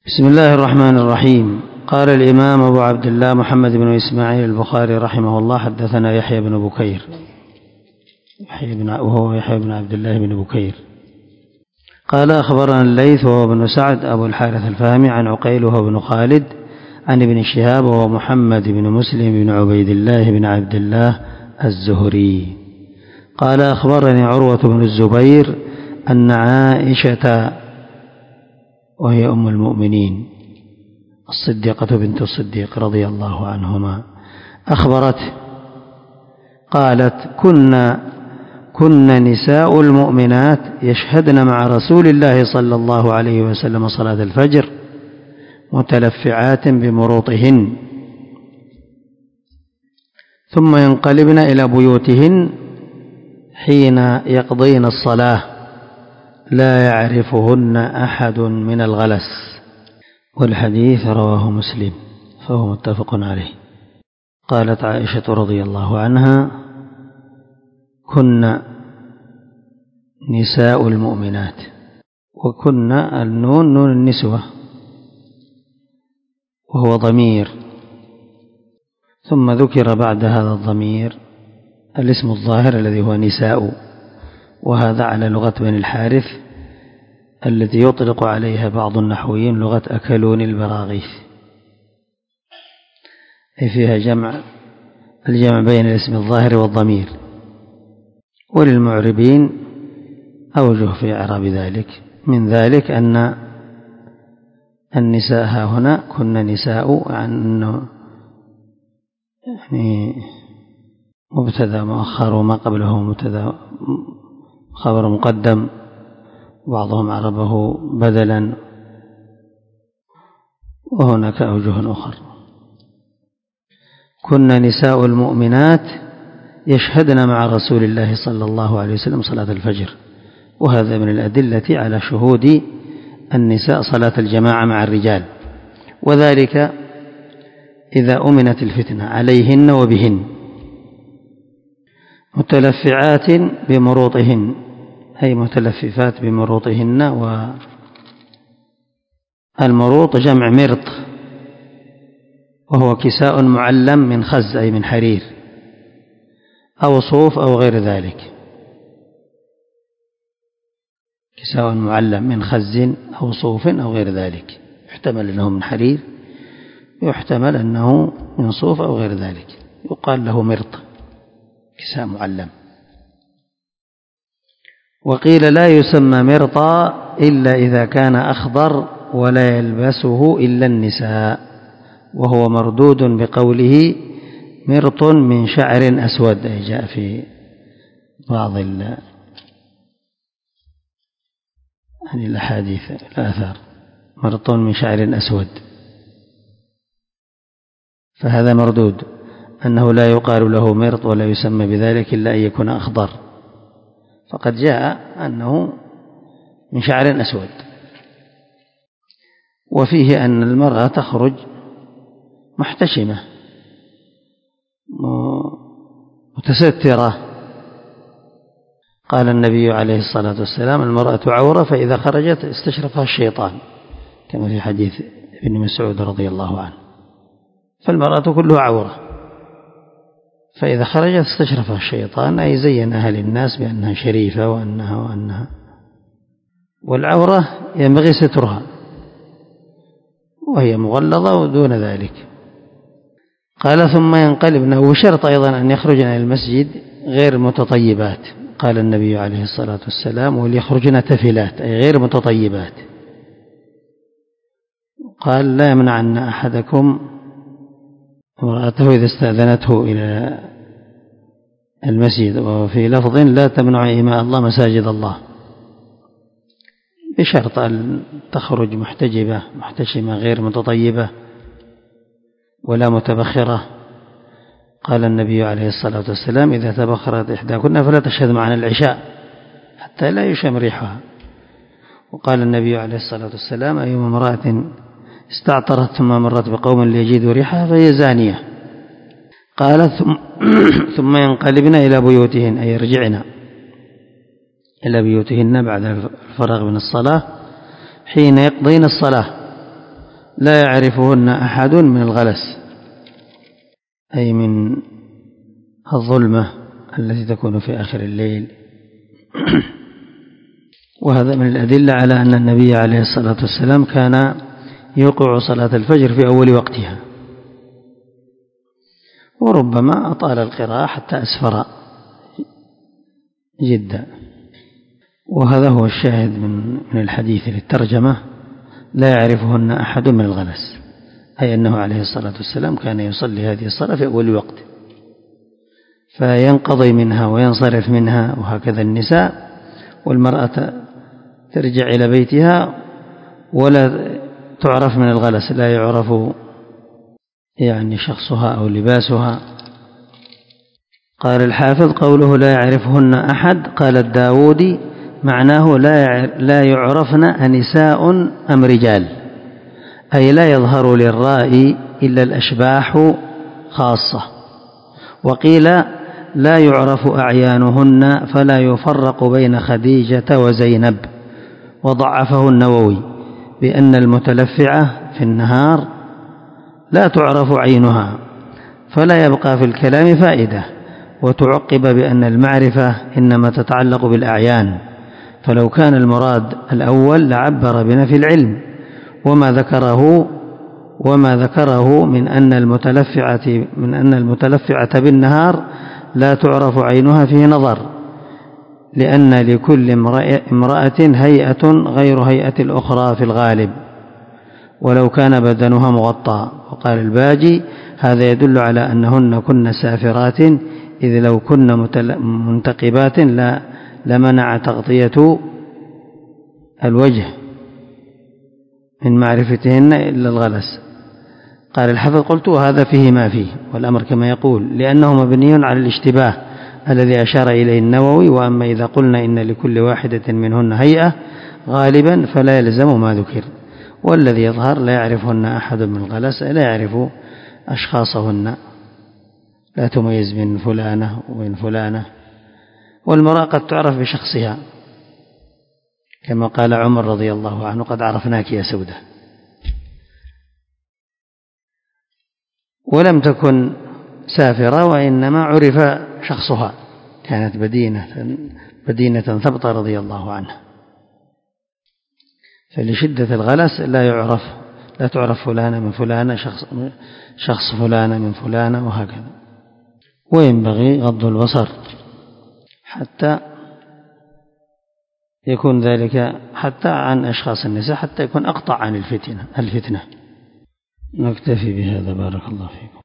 بسم الله الرحمن الرحيم. قال الإمام أبو عبد الله محمد بن إسماعيل البخاري رحمه الله: حدثنا يحيى بن بكير، وهو يحيى بن عبد الله بن بكير. قال: أخبرنا الليث وهو بن سعد أبو الحارث الفهمي عن عقيل وهو بن خالد عن ابن شهاب وهو محمد بن مسلم بن عبيد الله بن عبد الله الزهري قال: أخبرني عروة بن الزبير أن عائشة، وهي أم المؤمنين الصديقة بنت الصديق رضي الله عنهما، أخبرته قالت: كنا نساء المؤمنات يشهدن مع رسول الله صلى الله عليه وسلم صلاة الفجر متلفعات بمروطهن، ثم ينقلبن إلى بيوتهن حين يقضين الصلاة لا يعرفهن أحد من الغلس. والحديث رواه مسلم فهو متفق عليه. قالت عائشة رضي الله عنها: كنا نساء المؤمنات، وكنا النون نون النسوة وهو ضمير، ثم ذكر بعد هذا الضمير الاسم الظاهر الذي هو نساء، وهذا على لغة بني الحارث التي يطلق عليها بعض النحويين لغة أكلون البراغيث، أي فيها الجمع بين الاسم الظاهر والضمير. وللمعربين أوجه في إعراب ذلك، من ذلك أن النساء هنا كنا نساء، أنه يعني مبتدأ مؤخر وما قبله مبتدأ خبر مقدم، بعضهم عربه بدلا، وهناك أوجه أخر. كنا نساء المؤمنات يشهدن مع رسول الله صلى الله عليه وسلم صلاة الفجر، وهذا من الأدلة على شهود النساء صلاة الجماعة مع الرجال، وذلك إذا أمنت الفتنة عليهن وبهن. متلفعات بمروطهن أي متلففات بمروطهن، والمروط جمع مرط، وهو كساء معلم من خز أي من حرير أو صوف أو غير ذلك، كساء معلم من خز أو صوف أو غير ذلك، يحتمل أنه من حرير، يحتمل أنه من صوف أو غير ذلك، يقال له مرط، كساء معلم. وقيل لا يسمى مرطا إلا إذا كان أخضر ولا يلبسه إلا النساء، وهو مردود بقوله مرط من شعر أسود، أي جاء في بعض الأحاديث الآثار مرط من شعر أسود، فهذا مردود، أنه لا يقال له مرط ولا يسمى بذلك إلا أن يكون أخضر، فقد جاء أنه من شعر أسود. وفيه أن المرأة تخرج محتشمة متسترة، قال النبي عليه الصلاة والسلام: المرأة عورة، فإذا خرجت استشرفها الشيطان، كما في حديث ابن مسعود رضي الله عنه. فالمرأة كلها عورة، فإذا خرجت استشرفها الشيطان، أي زينها للناس بأنها شريفة وأنها والعورة ينبغي سترها، وهي مغلظة ودون ذلك. قال: ثم ينقلبن، وشرط أيضا أن يخرجن إلى المسجد غير متطيبات، قال النبي عليه الصلاة والسلام: وليخرجن تفلات، أي غير متطيبات. قال: لا يمنعن أحدكم امرأته إذا استأذنته إلى المسجد، وفي لفظ: لا تمنع إماء الله مساجد الله، بشرط أن تخرج محتشمة غير متطيبة ولا متبخرة. قال النبي عليه الصلاة والسلام: إذا تبخرت إحداكن فلا تشهد معنا العشاء حتى لا يشم ريحها. وقال النبي عليه الصلاة والسلام: أيما امرأة استعطرت ثم مرت بقوم ليجدوا ريحها فهي زانية. قال: ثم ينقلبن إلى بيوتهن، أي يرجعن إلى بيوتهن بعد الفراغ من الصلاة حين يقضين الصلاة، لا يعرفهن أحد من الغلس، أي من الظلمة التي تكون في آخر الليل. وهذا من الأدلة على أن النبي عليه الصلاة والسلام كان يوقع صلاة الفجر في أول وقتها، وربما أطال القراءة حتى أسفر جدا. وهذا هو الشاهد من الحديث للترجمة: لا يعرفهن أحد من الغلس، أي أنه عليه الصلاة والسلام كان يصلي هذه الصلاة في أول وقت، فينقضي منها وينصرف منها. وهكذا النساء، والمرأة ترجع إلى بيتها ولا تعرف من الغلس، لا يعرف يعني شخصها أو لباسها. قال الحافظ: قوله لا يعرفهن أحد، قال الداودي: معناه لا يعرفن أنساء أم رجال، أي لا يظهر للرائي إلا الأشباح خاصة. وقيل: لا يعرف أعيانهن، فلا يفرق بين خديجة وزينب. وضعفه النووي بأن المتلفعة في النهار لا تعرف عينها، فلا يبقى في الكلام فائدة. وتعقب بأن المعرفة إنما تتعلق بالأعيان، فلو كان المراد الأول لعبر بنفي العلم. وما ذكره من أن المتلفعة بالنهار لا تعرف عينها فيه نظر، لأن لكل امرأة هيئة غير هيئة الأخرى في الغالب، ولو كان بدنها مغطى. وقال الباجي: هذا يدل على أنهن كن سافرات، إذ لو كن منتقبات لمنع تغطية الوجه من معرفتهن إلا الغلس. قال الحافظ: قلت: وهذا فيه ما فيه، والأمر كما يقول، لأنه مبني على الاشتباه الذي أشار إليه النووي. وأما إذا قلنا إن لكل واحدة منهن هيئة غالبا فلا يلزم ما ذكر. والذي يظهر لا يعرفهن أحد من الغلس، لا يعرف أشخاصهن، لا تميز بين فلانة وبين فلانة. والمرأة قد تعرف بشخصها، كما قال عمر رضي الله عنه: قد عرفناك يا سودة. ولم تكن سافرة، وإنما عرف شخصها، كانت بدينة ثبتة رضي الله عنها. فلشدة الغلس لا تعرف فلانة من فلانة، شخص فلانة من فلانة، وهكذا. وينبغي غض البصر حتى يكون ذلك حتى عن أشخاص النساء، حتى يكون أقطع عن الفتنة. نكتفي بهذا، بارك الله فيكم.